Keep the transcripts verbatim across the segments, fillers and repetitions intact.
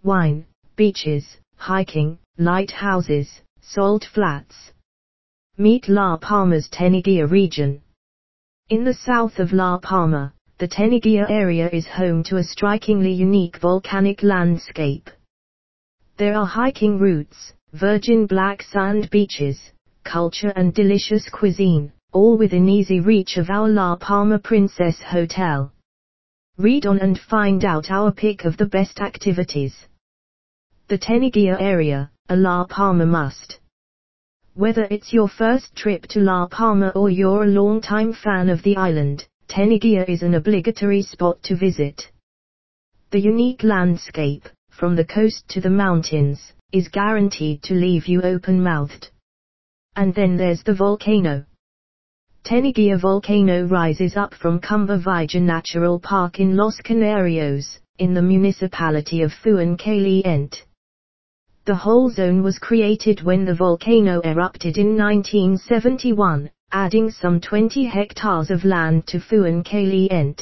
wine, beaches, hiking, lighthouses, salt flats. Meet La Palma's Teniguia region. In the south of La Palma, the Teniguia area is home to a strikingly unique volcanic landscape. There are hiking routes, virgin black sand beaches, culture and delicious cuisine, all within easy reach of our La Palma Princess Hotel. Read on and find out our pick of the best activities. The Teniguia area, a La Palma must. Whether it's your first trip to La Palma or you're a long-time fan of the island, Teniguia is an obligatory spot to visit. The unique landscape, from the coast to the mountains, is guaranteed to leave you open-mouthed. And then there's the volcano. Teniguia volcano rises up from Cumbre Vieja Natural Park in Los Canarios, in the municipality of Fuencaliente. The whole zone was created when the volcano erupted in nineteen seventy-one, adding some twenty hectares of land to Fuencaliente.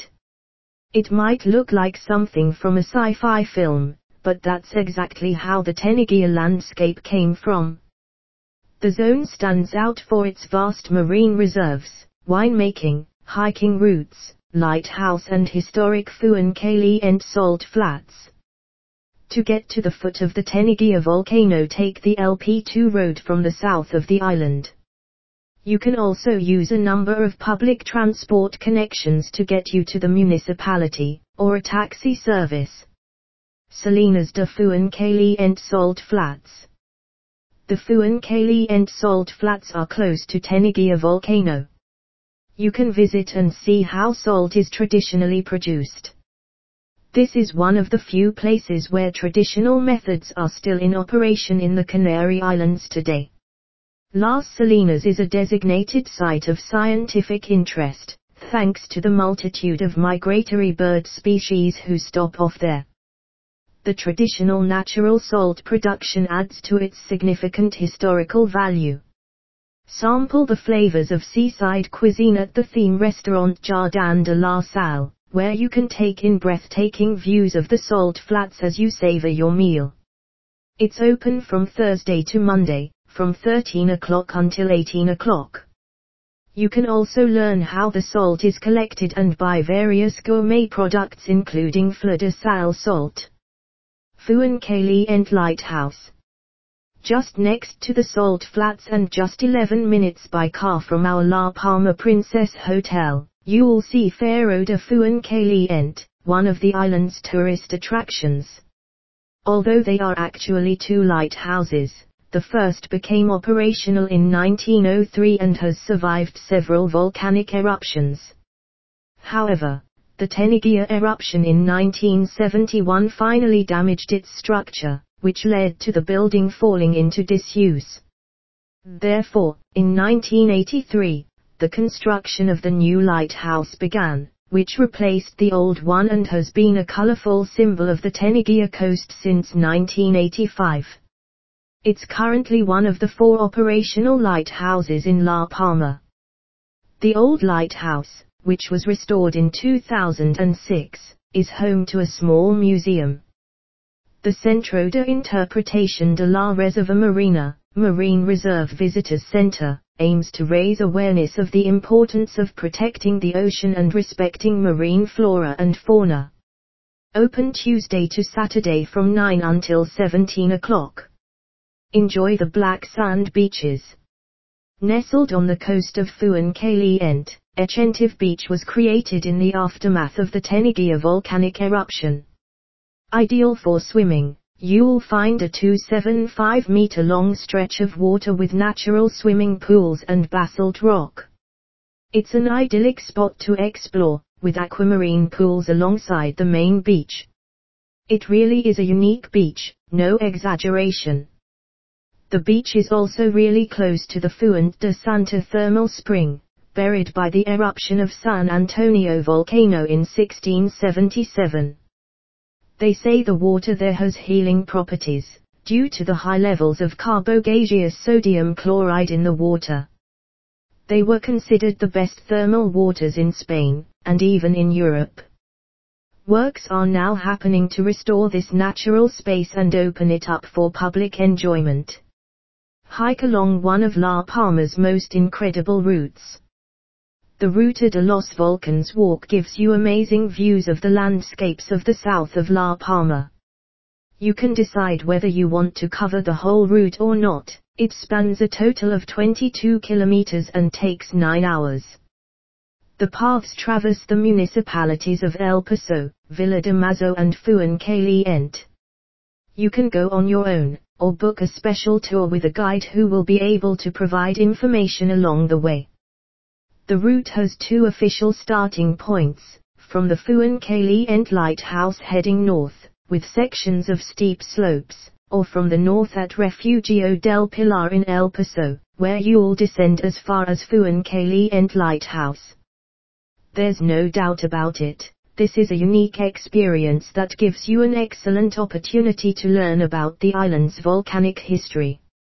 It might look like something from a sci-fi film, but that's exactly how the Teniguia landscape came from. The zone stands out for its vast marine reserves, winemaking, hiking routes, lighthouse and historic Fuencaliente salt flats. To get to the foot of the Teniguia volcano, take the L P two road from the south of the island. You can also use a number of public transport connections to get you to the municipality, or a taxi service. Salinas de Fuencaliente salt flats. The Fuencaliente salt flats are close to Teniguia volcano. You can visit and see how salt is traditionally produced. This is one of the few places where traditional methods are still in operation in the Canary Islands today. Las Salinas is a designated site of scientific interest, thanks to the multitude of migratory bird species who stop off there. The traditional natural salt production adds to its significant historical value. Sample the flavors of seaside cuisine at the theme restaurant Jardin de la Salle, where you can take in breathtaking views of the salt flats as you savor your meal. It's open from Thursday to Monday, from thirteen o'clock until eighteen o'clock. You can also learn how the salt is collected and buy various gourmet products including fleur de sal salt. Fuencaliente Lighthouse. Just next to the salt flats and just eleven minutes by car from our La Palma Princess Hotel, you'll see Faro de Fuencaliente, one of the island's tourist attractions. Although they are actually two lighthouses, the first became operational in nineteen oh three and has survived several volcanic eruptions. However, the Teniguia eruption in nineteen seventy-one finally damaged its structure, which led to the building falling into disuse. Therefore, in nineteen eighty-three, the construction of the new lighthouse began, which replaced the old one and has been a colorful symbol of the Teniguia coast since nineteen eighty-five. It's currently one of the four operational lighthouses in La Palma. The old lighthouse, which was restored in two thousand six, is home to a small museum. The Centro de Interpretación de la Reserva Marina, Marine Reserve Visitors Center, aims to raise awareness of the importance of protecting the ocean and respecting marine flora and fauna. Open Tuesday to Saturday from nine until seventeen o'clock. Enjoy the black sand beaches. Nestled on the coast of Fuencaliente, Echetive Beach was created in the aftermath of the Teniguia volcanic eruption. Ideal for swimming, you'll find a two hundred seventy-five meter long stretch of water with natural swimming pools and basalt rock. It's an idyllic spot to explore, with aquamarine pools alongside the main beach. It really is a unique beach, no exaggeration. The beach is also really close to the Fuente de Santa thermal spring, buried by the eruption of San Antonio volcano in sixteen seventy-seven. They say the water there has healing properties, due to the high levels of carbogaseous sodium chloride in the water. They were considered the best thermal waters in Spain, and even in Europe. Works are now happening to restore this natural space and open it up for public enjoyment. Hike along one of La Palma's most incredible routes. The Ruta de los Volcanes walk gives you amazing views of the landscapes of the south of La Palma. You can decide whether you want to cover the whole route or not. It spans a total of twenty-two kilometers and takes nine hours. The paths traverse the municipalities of El Paso, Vilademazo and Fuencaliente. You can go on your own, or book a special tour with a guide who will be able to provide information along the way. The route has two official starting points, from the Fuencaliente Lighthouse heading north, with sections of steep slopes, or from the north at Refugio del Pilar in El Paso, where you'll descend as far as Fuencaliente Lighthouse. There's no doubt about it, this is a unique experience that gives you an excellent opportunity to learn about the island's volcanic history.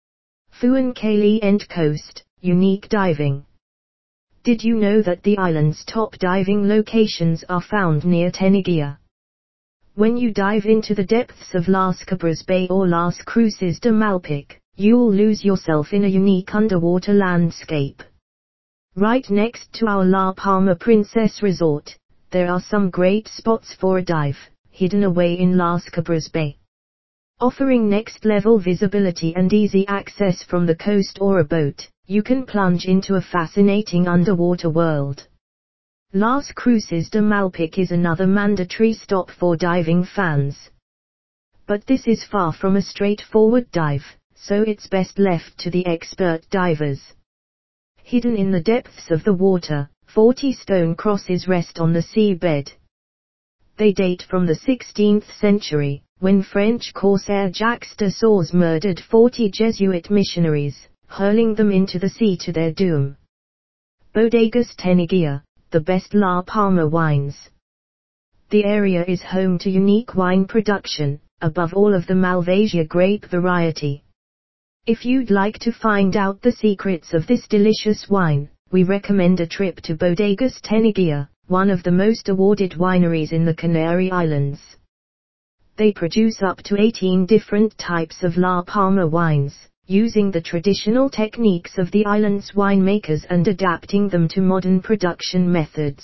Fuencaliente Coast, unique diving. Did you know that the island's top diving locations are found near Teniguia? When you dive into the depths of Las Cabras Bay or Las Cruces de Malpic, you'll lose yourself in a unique underwater landscape. Right next to our La Palma Princess Resort, there are some great spots for a dive, hidden away in Las Cabras Bay. Offering next-level visibility and easy access from the coast or a boat, you can plunge into a fascinating underwater world. Las Cruces de Malpic is another mandatory stop for diving fans. But this is far from a straightforward dive, so it's best left to the expert divers. Hidden in the depths of the water, forty stone crosses rest on the seabed. They date from the sixteenth century, when French corsair Jacques de Sores murdered forty Jesuit missionaries, hurling them into the sea to their doom. Bodegas Teniguia, the best La Palma wines. The area is home to unique wine production, above all of the Malvasia grape variety. If you'd like to find out the secrets of this delicious wine, we recommend a trip to Bodegas Teniguia, one of the most awarded wineries in the Canary Islands. They produce up to eighteen different types of La Palma wines, using the traditional techniques of the island's winemakers and adapting them to modern production methods.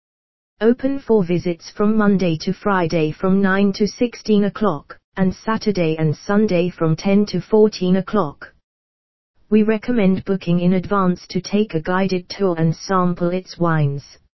Open for visits from Monday to Friday from nine to sixteen o'clock. And Saturday and Sunday from ten to fourteen o'clock. We recommend booking in advance to take a guided tour and sample its wines.